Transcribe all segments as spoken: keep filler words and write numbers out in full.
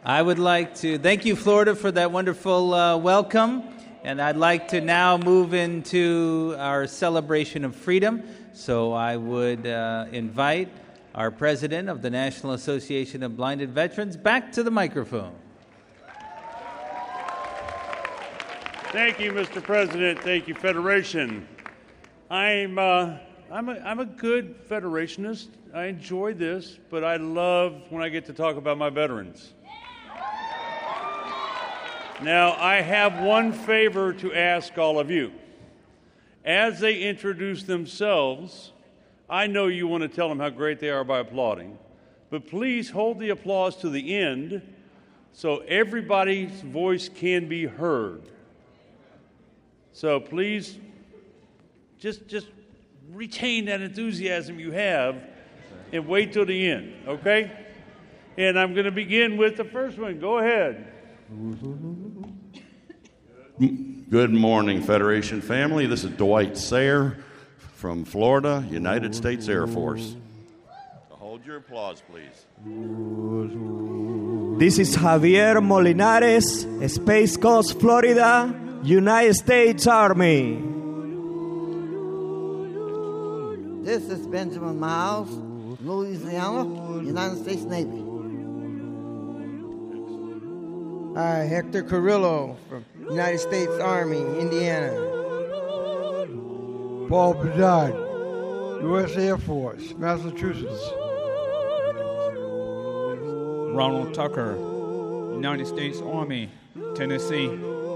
I would like to thank you, Florida, for that wonderful uh, welcome. And I'd like to now move into our celebration of freedom. So I would uh, invite our president of the National Association of Blinded Veterans back to the microphone. Thank you, Mister President. Thank you, Federation. I'm uh, I'm a, I'm a good Federationist. I enjoy this, but I love when I get to talk about my veterans. Now, I have one favor to ask all of you. As they introduce themselves, I know you want to tell them how great they are by applauding, but please hold the applause to the end so everybody's voice can be heard. So please, just, just retain that enthusiasm you have and wait till the end, okay? And I'm going to begin with the first one. Go ahead. Good morning, Federation family. This is Dwight Sayre from Florida, United States Air Force. So hold your applause, please. This is Javier Molinares, Space Coast, Florida, United States Army. This is Benjamin Miles, Louisiana, United States Navy. Hi, Hector Carrillo from United States Army, Indiana. Paul Bedard, U S Air Force, Massachusetts. Ronald Tucker, United States Army, Tennessee.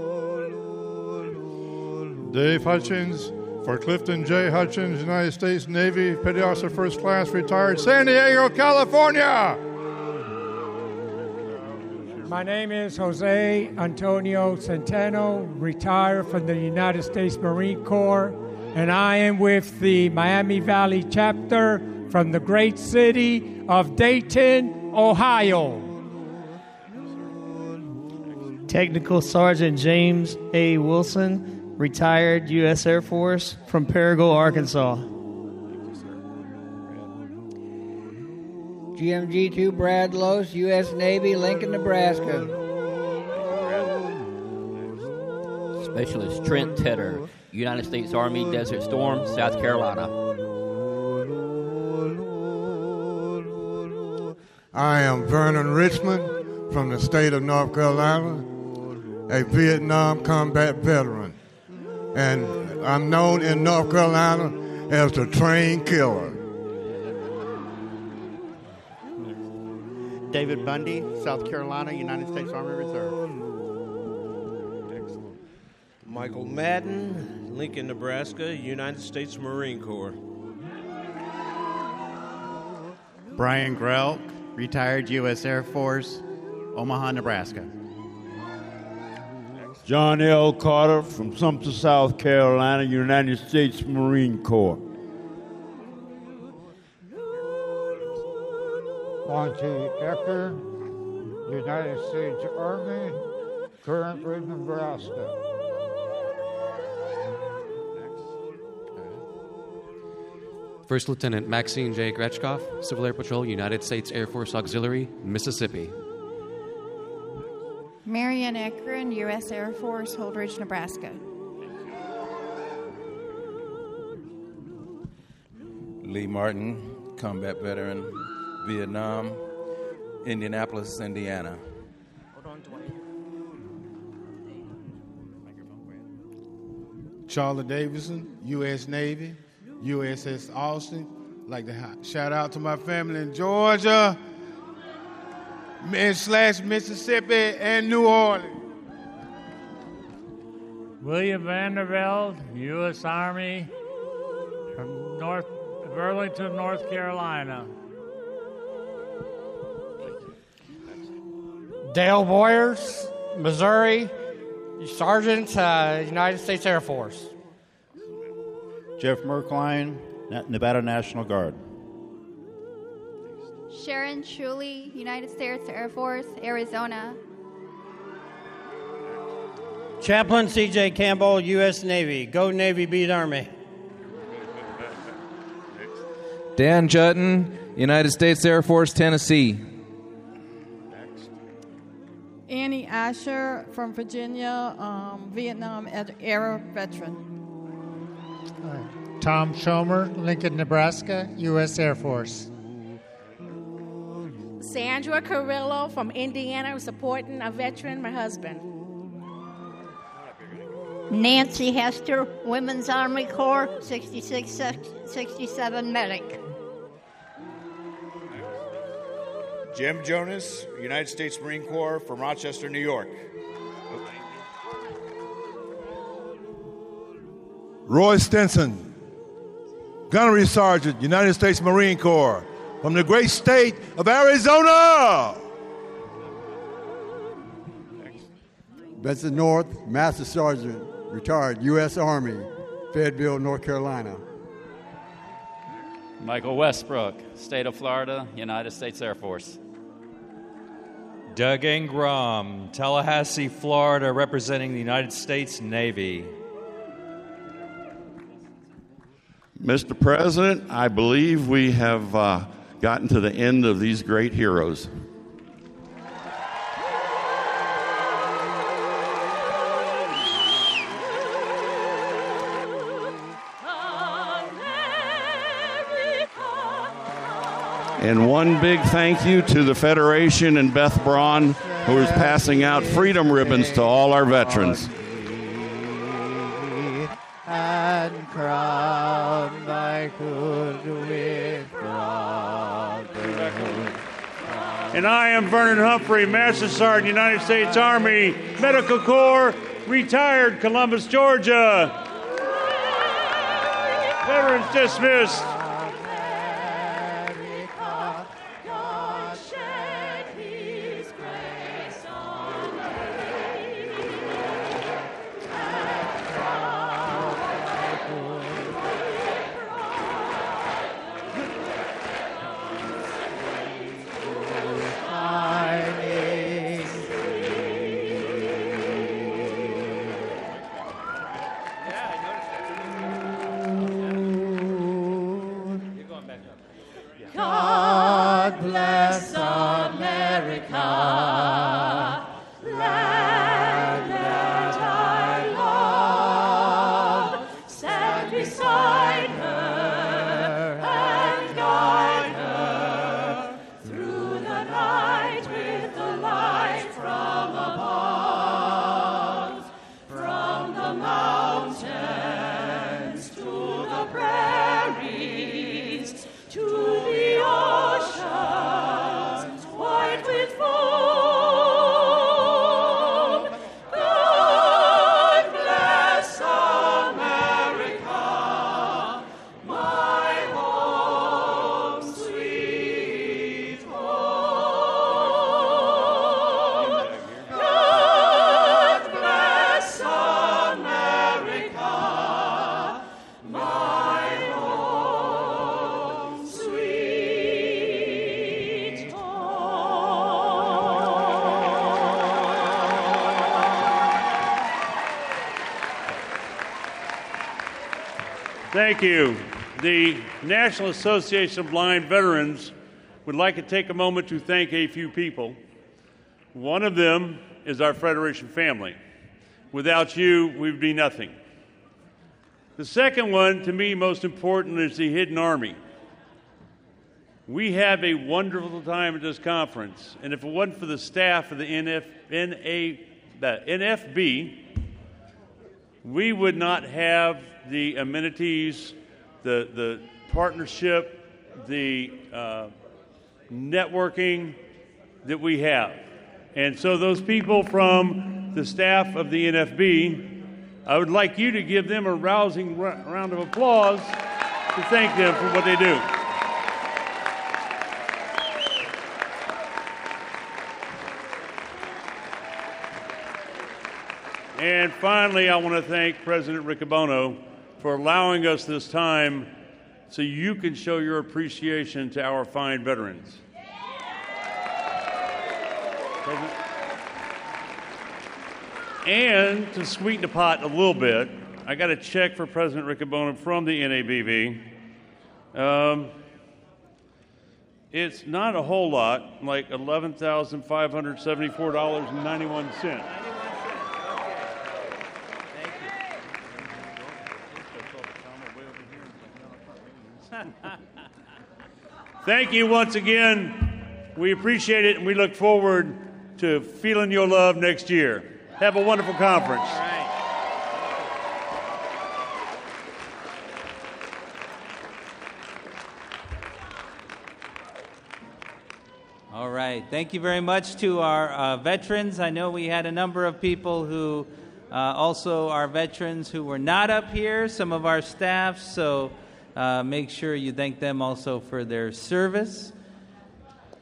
Dave Hutchins for Clifton J. Hutchins, United States Navy, Petty Officer First Class, retired, San Diego, California. My name is Jose Antonio Centeno, retired from the United States Marine Corps, and I am with the Miami Valley chapter from the great city of Dayton, Ohio. Technical Sergeant James A. Wilson, retired U S Air Force from Paragould, Arkansas. G M G two Brad Los, U S Navy, Lincoln, Nebraska. Specialist Trent Tedder, United States Army, Desert Storm, South Carolina. I am Vernon Richmond from the state of North Carolina, a Vietnam combat veteran. And I'm known in North Carolina as the train killer. David Bundy, South Carolina, United States Army Reserve. Michael Madden, Lincoln, Nebraska, United States Marine Corps. Brian Grelk, retired U S Air Force, Omaha, Nebraska. John L. Carter from Sumter, South Carolina, United States Marine Corps. Monty Ecker, United States Army, currently Nebraska. First Lieutenant Maxine J. Gretchkoff, Civil Air Patrol, United States Air Force Auxiliary, Mississippi. Marianne Ekron, U S Air Force, Holdridge, Nebraska. Lee Martin, combat veteran, Vietnam, Indianapolis, Indiana. Hold on, Dwight. Charlie Davidson, U S Navy, U S S Austin. I'd like to shout out to my family in Georgia, slash Mississippi, and New Orleans. William Vandervelde, U S Army, from North Burlington, North Carolina. Dale Boyers, Missouri, Sergeant, uh, United States Air Force. Jeff Merkline, Nevada National Guard. Sharon Shuley, United States Air Force, Arizona. Chaplain C J Campbell, U S Navy. Go Navy, beat Army. Dan Jutton, United States Air Force, Tennessee. Annie Asher from Virginia, um, Vietnam era veteran. Tom Schomer, Lincoln, Nebraska, U S Air Force. Sandra Carrillo from Indiana, supporting a veteran, my husband. Nancy Hester, Women's Army Corps, sixty-six sixty-seven medic. Jim Jonas, United States Marine Corps from Rochester, New York. Roy Stinson, Gunnery Sergeant, United States Marine Corps, from the great state of Arizona. Benson North, Master Sergeant, retired U S Army, Fayetteville, North Carolina. Michael Westbrook, State of Florida, United States Air Force. Doug Ingram, Tallahassee, Florida, representing the United States Navy. Mister President, I believe we have uh, gotten to the end of these great heroes. And one big thank you to the Federation and Beth Braun, who is passing out freedom ribbons to all our veterans. And crown thy good with brotherhood. And I am Vernon Humphrey, Master Sergeant, United States Army, Medical Corps, retired, Columbus, Georgia. Veterans dismissed. God bless America, land that I love. Stand beside her and guide her through the night with the light from above, from the mountains to the prairies, to the oceans white with foam. God bless America, my home, sweet home. God bless America, my home, sweet Thank you. The National Association of Blind Veterans would like to take a moment to thank a few people. One of them is our Federation family. Without you, we would be nothing. The second one, to me, most important, is the Hidden Army. We have a wonderful time at this conference, and if it wasn't for the staff of the N F, N A, the N F B, we would not have the amenities, the, the partnership, the uh, networking that we have. And so those people from the staff of the N F B, I would like you to give them a rousing r- round of applause to thank them for what they do. And finally, I want to thank President Riccobono for allowing us this time so you can show your appreciation to our fine veterans. And to sweeten the pot a little bit, I got a check for President Riccobono from the N A B V. Um, It's not a whole lot, like eleven thousand five hundred seventy-four dollars and ninety-one cents. Thank you once again. We appreciate it, and we look forward to feeling your love next year. Have a wonderful conference. All right. Thank you very much to our uh, veterans. I know we had a number of people who uh, also are veterans who were not up here, some of our staff, so uh, make sure you thank them also for their service.